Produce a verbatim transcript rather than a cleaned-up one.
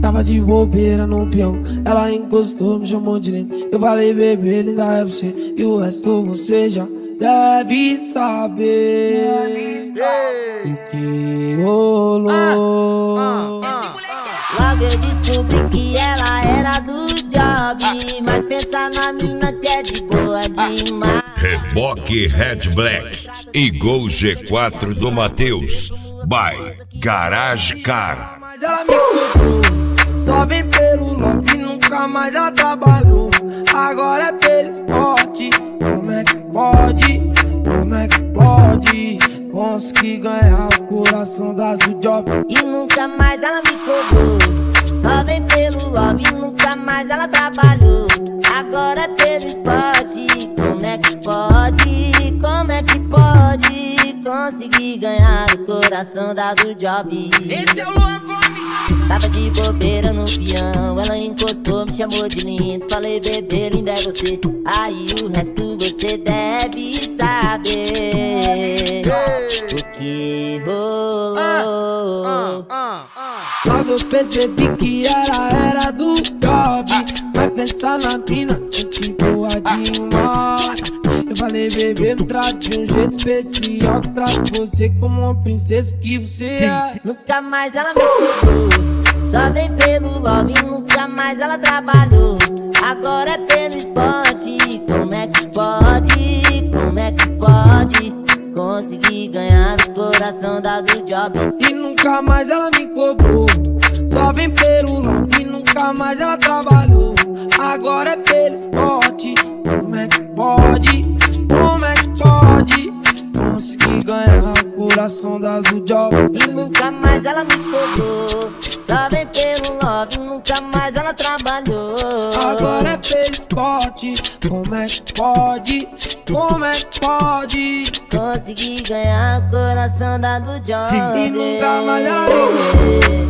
Tava de bobeira no peão, ela encostou, me chamou de lindo. Eu falei, bebê, linda é você, e o resto você já deve saber o que rolou. Logo eu descobri que ela era do job, mas pensa na mina que é de boa demais. Reboque Red Black e Gol G quatro do Matheus by Garage Car. Mas ela me cobrou, só vem pelo love, nunca mais ela trabalhou. Agora é pelo esporte, como é que pode, como é que pode conseguir ganhar o coração das do job? E nunca mais ela me cobrou, só vem pelo love, nunca mais ela trabalhou. Agora é pelo esporte, como é que pode, como é que pode conseguir ganhar o coração da do job? Esse é o Luan Gomes. Tava de bobeira no peão, ela encostou, me chamou de lindo. Falei, bebê, linda é você, aí o resto você deve saber o que rolou. Ah, ah, ah. Logo eu percebi que ela era do job, vai pensar na mina, gente boa demais. Eu falei, bebê, me trate de um jeito especial, que trate você como uma princesa que você é. Nunca mais ela me cobrou, só vem pelo love, nunca mais ela trabalhou. Agora é pelo esporte, como é que pode, como é que pode conseguir ganhar o coração da do job? E nunca mais ela me cobrou, só vem pelo love, e nunca mais ela trabalhou. Agora é pelo esporte, como é que pode, como é que pode conseguir ganhar o coração das do job? E nunca mais ela me cobrou, só vem pelo love, nunca mais ela trabalhou. Agora é pelo esporte, como é que pode, como é que pode conseguir ganhar o coração da do job? E nunca mais ela me cobrou,